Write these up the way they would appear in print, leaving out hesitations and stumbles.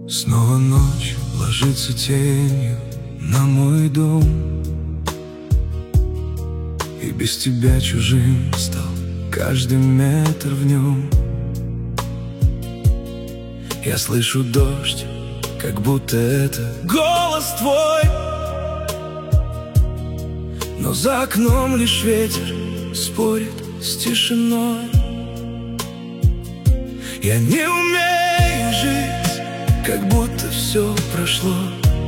Снова ночь ложится тенью на мой дом, и без тебя чужим стал каждый метр в нем. Я слышу дождь, как будто это голос твой, но за окном лишь ветер спорит с тишиной. Я не умею жить, как будто все прошло,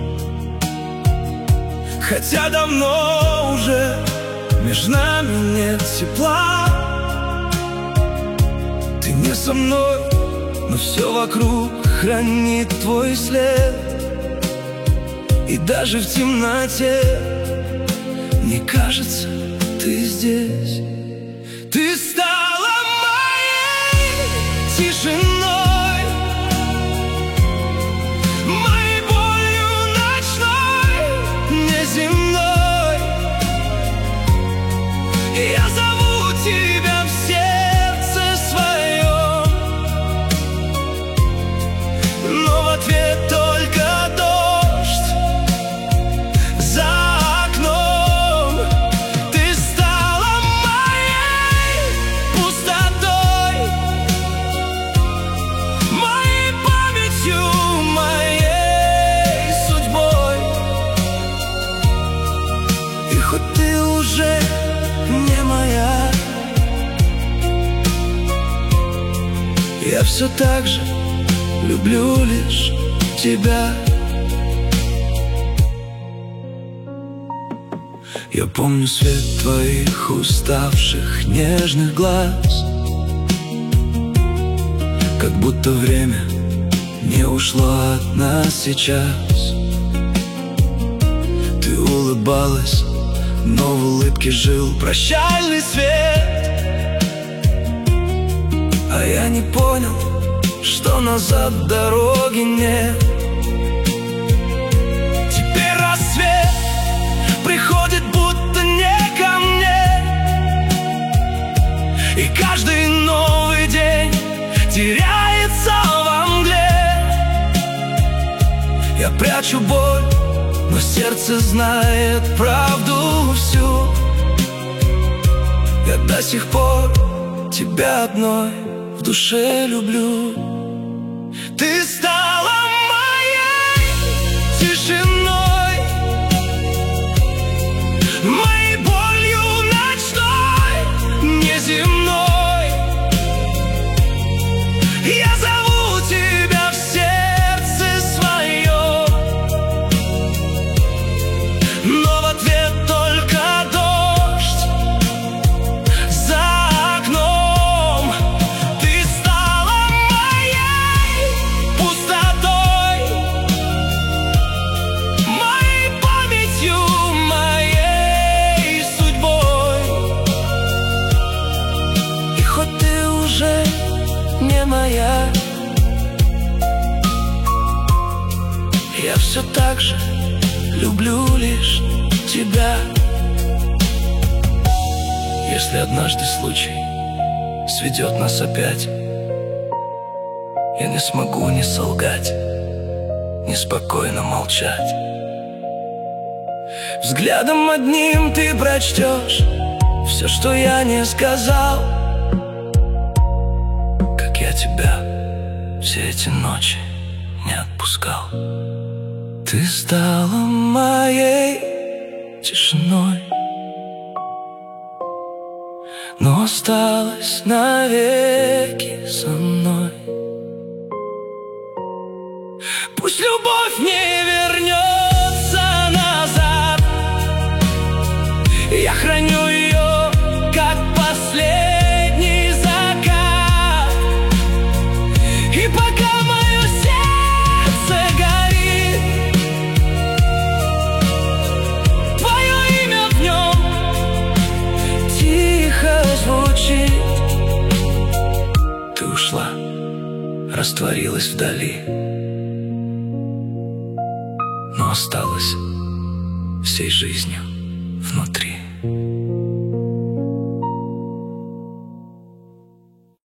хотя давно уже между нами нет тепла. Ты не со мной, но все вокруг хранит твой след, и даже в темноте мне кажется, ты здесь. Ты стала моей тишиной, моей болью ночной, неземной. И я зову тебя в сердце своем, но в ответ только дождь за окном. Ты стала моей пустотой, моей памятью, моей судьбой. И хоть ты уже не моя, я все так же люблю лишь тебя. Я помню свет твоих уставших нежных глаз, как будто время не ушло от нас сейчас. Ты улыбалась, но в улыбке жил прощальный свет, а я не понял, что назад дороги нет. Теперь рассвет приходит будто не ко мне, и каждый новый день теряется во мгле. Я прячу боль, но сердце знает правду всю. Я до сих пор тебя одной в душе люблю. Ты стала моей тишиной, моей болью ночной, неземной. Я зову тебя в сердце своем, но в ответ только дождь за окном. Ты стала моей пустотой, моей памятью, моей судьбой. И хоть ты уже не моя, я все так же люблю лишь тебя. Если однажды случай сведет нас опять, я не смогу ни солгать, ни спокойно молчать. Взглядом одним ты прочтешь все, что я не сказал, как я тебя все эти ночи не отпускал. Ты стала моей тишиной, но осталась навеки со мной. Пусть любовь не вернется назад, я храню ее, как последний закат. И пока мое сердце горит, твое имя в нем тихо звучит. Ты ушла, растворилась вдали, но осталась всей жизнью внутри.